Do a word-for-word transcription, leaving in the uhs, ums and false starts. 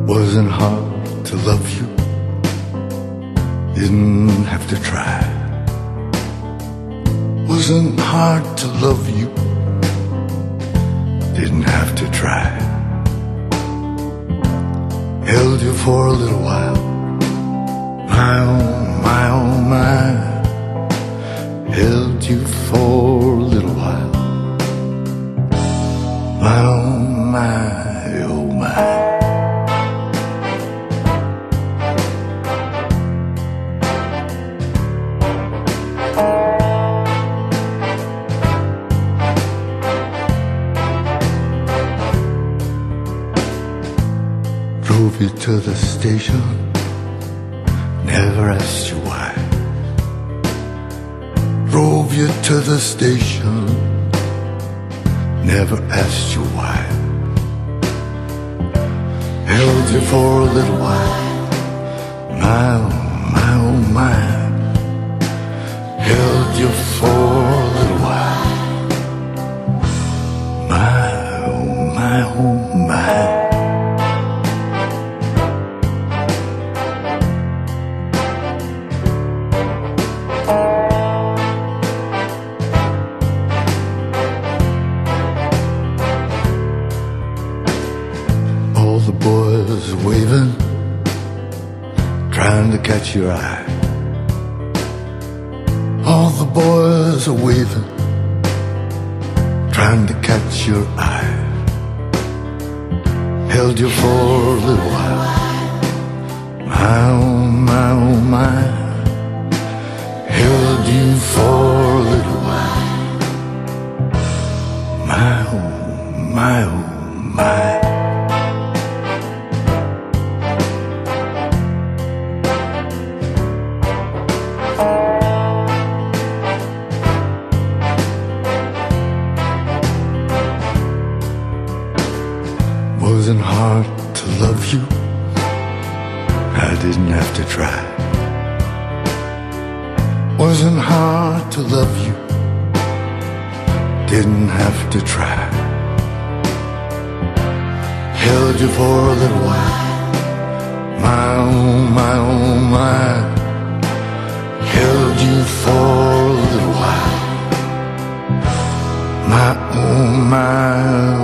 Wasn't hard to love you, didn't have to try. Wasn't hard to love you, didn't have to try. Held you for a little while, my oh, my oh, my. Held you for a little while, my oh, my, oh, my. Drove you to the station, never asked you why. Drove you to the station, never asked you why. Held you for a little while, my oh, my oh, my. Held you for a little while, my oh, my oh, my. All the boys waving, trying to catch your eye. All the boys are waving, trying to catch your eye. Held you for a little while, my oh, my oh, my. Held you for a little while, my oh, my oh, my. Wasn't hard to love you, I didn't have to try. Wasn't hard to love you, didn't have to try. Held you for a little while, my oh, my oh, my. Held you for a little while, my oh, my.